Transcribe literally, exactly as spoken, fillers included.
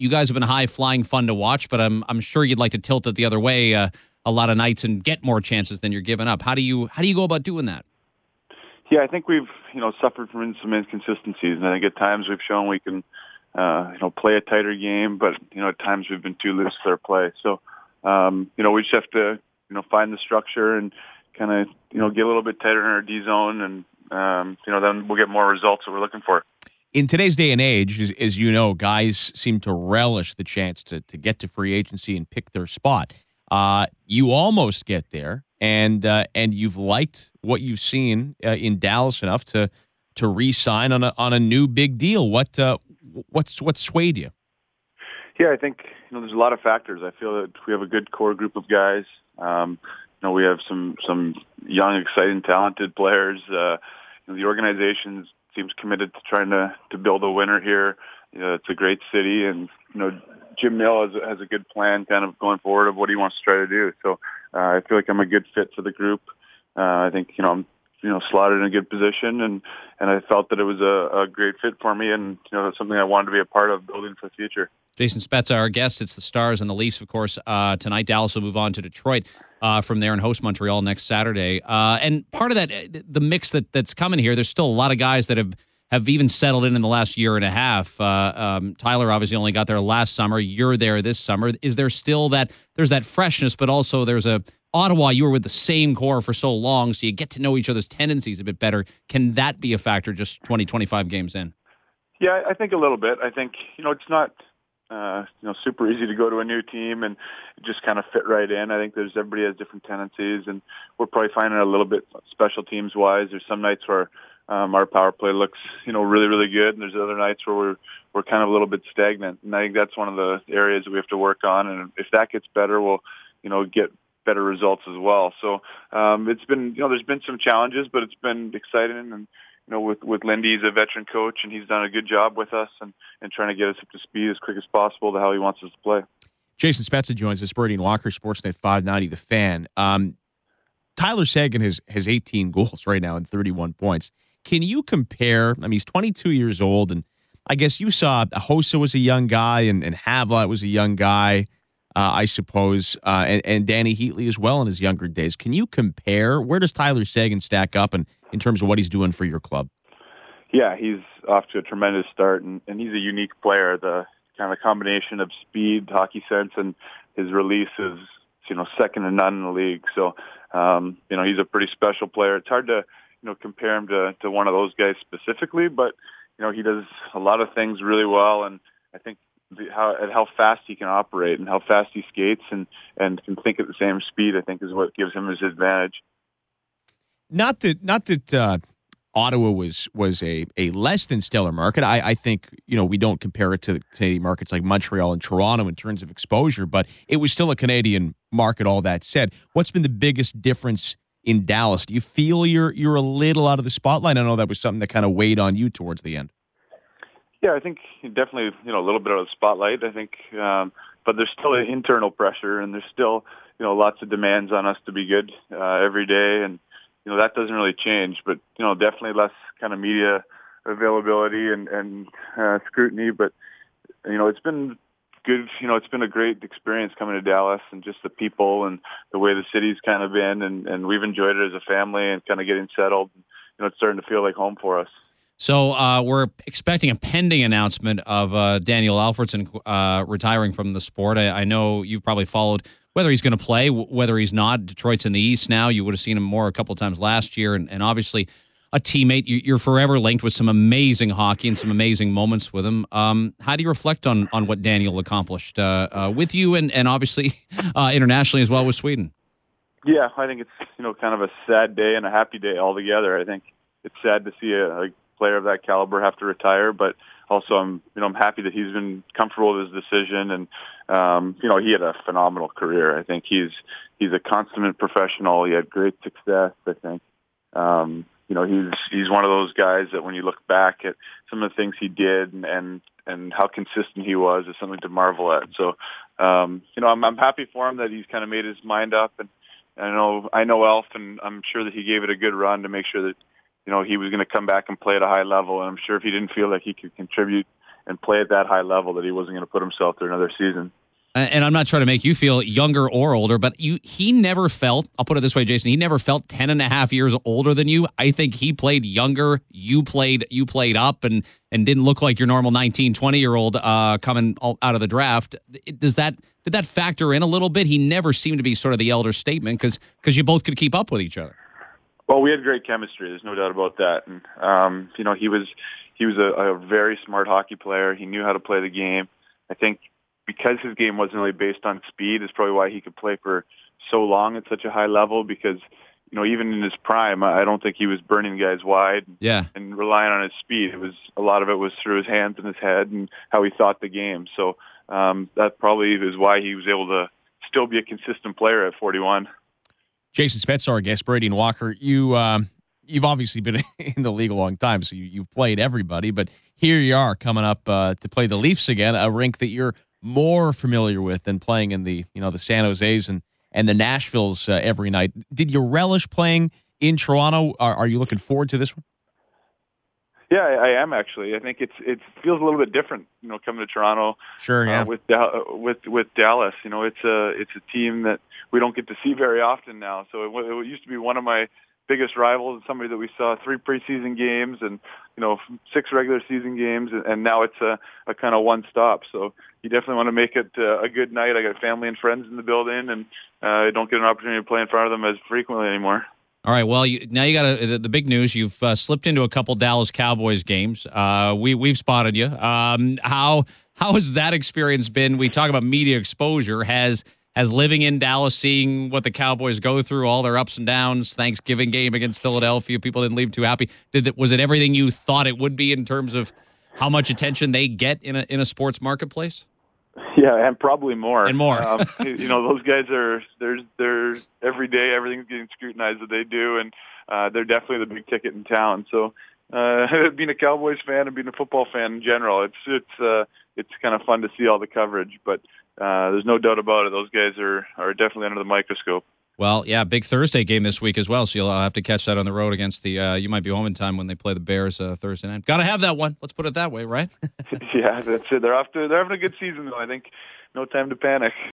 you guys have been high-flying fun to watch, but I'm I'm sure you'd like to tilt it the other way uh, a lot of nights and get more chances than you're giving up. How do you how do you go about doing that? Yeah, I think we've, you know, suffered from some inconsistencies, and I think at times we've shown we can, uh, you know, play a tighter game, but, you know, at times we've been too loose with our play. So, um, you know, we just have to, you know, find the structure and kind of, you know, get a little bit tighter in our D zone, and, um, you know, then we'll get more results that we're looking for. In today's day and age, as, as you know, guys seem to relish the chance to, to get to free agency and pick their spot. Uh, you almost get there, and uh, and you've liked what you've seen uh, in Dallas enough to to re-sign on a on a new big deal. What uh, what's what swayed you? Yeah, I think, you know, there's a lot of factors. I feel that we have a good core group of guys. Um, you know, we have some some young, exciting, talented players. Uh, you know, the organization seems committed to trying to to build a winner here. You know, it's a great city, and, you know, Jim Nill has, has a good plan kind of going forward of what he wants to try to do. So uh, I feel like I'm a good fit for the group. Uh, I think, you know, I'm, you know, slotted in a good position, and, and I felt that it was a, a great fit for me, and, you know, it's something I wanted to be a part of building for the future. Jason Spezza, our guest. It's the Stars and the Leafs, of course. Uh, tonight, Dallas will move on to Detroit uh, from there and host Montreal next Saturday. Uh, and part of that, the mix that, that's coming here, there's still a lot of guys that have have even settled in in the last year and a half. Uh, um, Tyler obviously only got there last summer. You're there this summer. Is there still that, there's that freshness, but also there's a, Ottawa, you were with the same core for so long, so you get to know each other's tendencies a bit better. Can that be a factor just twenty, twenty-five games in? Yeah, I think a little bit. I think, you know, it's not, uh, you know, super easy to go to a new team and just kind of fit right in. I think there's, everybody has different tendencies, and we're probably finding it a little bit special teams wise. There's some nights where, Um, our power play looks, you know, really, really good, and there's other nights where we're we're kind of a little bit stagnant. And I think that's one of the areas that we have to work on. And if that gets better, we'll, you know, get better results as well. So um, it's been, you know, there's been some challenges, but it's been exciting. And you know, with with Lindy, he's a veteran coach, and he's done a good job with us and and trying to get us up to speed as quick as possible to how he wants us to play. Jason Spezza joins us, Bernie Walker, Sportsnet five ninety, The Fan. Um, Tyler Seguin has has eighteen goals right now and thirty-one points. Can you compare? I mean, he's twenty-two years old, and I guess you saw Hossa was a young guy, and, and Havlat was a young guy, uh, I suppose, uh, and, and Danny Heatley as well in his younger days. Can you compare? Where does Tyler Seguin stack up in, in terms of what he's doing for your club? Yeah, he's off to a tremendous start, and, and he's a unique player. The kind of combination of speed, hockey sense, and his release is, you know, second to none in the league. So, um, you know, he's a pretty special player. It's hard to, you know, compare him to, to one of those guys specifically, but, you know, he does a lot of things really well, and I think the, how at how fast he can operate and how fast he skates and, and can think at the same speed, I think, is what gives him his advantage. Not that, not that uh, Ottawa was was a, a less than stellar market. I, I think, you know, we don't compare it to Canadian markets like Montreal and Toronto in terms of exposure, but it was still a Canadian market, all that said. What's been the biggest difference in Dallas? Do you feel you're you're a little out of the spotlight? I know that was something that kind of weighed on you towards the end. Yeah, I think definitely, you know, a little bit out of the spotlight. I think, um, but there's still an internal pressure, and there's still, you know, lots of demands on us to be good uh, every day, and you know that doesn't really change. But you know, definitely less kind of media availability and and uh, scrutiny. But you know, it's been good. You know, it's been a great experience coming to Dallas, and just the people and the way the city's kind of been, and, and we've enjoyed it as a family and kind of getting settled. You know, it's starting to feel like home for us. So uh, we're expecting a pending announcement of uh, Daniel Alfredsson uh, retiring from the sport. I, I know you've probably followed whether he's going to play, w- whether he's not. Detroit's in the East now. You would have seen him more a couple times last year, and, and obviously a teammate. You're forever linked with some amazing hockey and some amazing moments with him. Um, how do you reflect on on what Daniel accomplished uh, uh, with you and, and obviously uh, internationally as well with Sweden? Yeah, I think it's, you know, kind of a sad day and a happy day altogether. I think it's sad to see a, a player of that caliber have to retire, but also I'm, you know, I'm happy that he's been comfortable with his decision, and um, you know, he had a phenomenal career. I think he's he's a consummate professional. He had great success. I think. Um, You know, he's he's one of those guys that when you look back at some of the things he did and and, and how consistent he was is something to marvel at. So, um, you know, I'm I'm happy for him that he's kind of made his mind up, and, and I know I know Elf, and I'm sure that he gave it a good run to make sure that, you know, he was going to come back and play at a high level. And I'm sure if he didn't feel like he could contribute and play at that high level that he wasn't going to put himself through another season. And I'm not trying to make you feel younger or older, but you he never felt, I'll put it this way, Jason, he never felt ten and a half years older than you. I think he played younger. You played you played up and and didn't look like your normal nineteen, twenty-year-old uh, coming out of the draft. Does that did that factor in a little bit? He never seemed to be sort of the elder statement because because you both could keep up with each other. Well, we had great chemistry. There's no doubt about that. And, um, you know, he was he was a, a very smart hockey player. He knew how to play the game. I think because his game wasn't really based on speed is probably why he could play for so long at such a high level because, you know, even in his prime, I don't think he was burning guys wide yeah. and relying on his speed. It was a lot of it was through his hands and his head and how he thought the game. So um, that probably is why he was able to still be a consistent player at forty-one. Jason Spezza, our guest, Brady and Walker, you, um, you've obviously been in the league a long time, so you, you've played everybody, but here you are coming up uh, to play the Leafs again, a rink that you're more familiar with than playing in the, you know, the San Jose's and, and the Nashvilles uh, every night. Did you relish playing in Toronto? Are, are you looking forward to this one? Yeah, I, I am actually. I think it's it feels a little bit different, you know, coming to Toronto. Sure, yeah. Uh, with with with Dallas, you know, it's a it's a team that we don't get to see very often now. So it, it used to be one of my biggest rivals, somebody that we saw three preseason games and, you know, six regular season games, and now it's a, a kind of one stop. So you definitely want to make it uh, a good night. I got family and friends in the building, and uh, I don't get an opportunity to play in front of them as frequently anymore. All right. Well, you, now you got the, the big news. You've uh, slipped into a couple Dallas Cowboys games. Uh, we we've spotted you. Um, how how has that experience been? We talk about media exposure. Has Has living in Dallas, seeing what the Cowboys go through, all their ups and downs, Thanksgiving game against Philadelphia, people didn't leave too happy. Did it, was it everything you thought it would be in terms of how much attention they get in a in a sports marketplace? Yeah, and probably more. And more. um, you know, those guys are they're they're every day everything's getting scrutinized that they do, and uh, they're definitely the big ticket in town. So, uh, being a Cowboys fan and being a football fan in general, it's it's uh, it's kind of fun to see all the coverage, but. Uh, there's no doubt about it. Those guys are, are definitely under the microscope. Well, yeah, big Thursday game this week as well, so you'll have to catch that on the road against the uh, – you might be home in time when they play the Bears uh, Thursday night. Got to have that one. Let's put it that way, right? Yeah, that's it. They're off to, they're having a good season, though. I think no time to panic.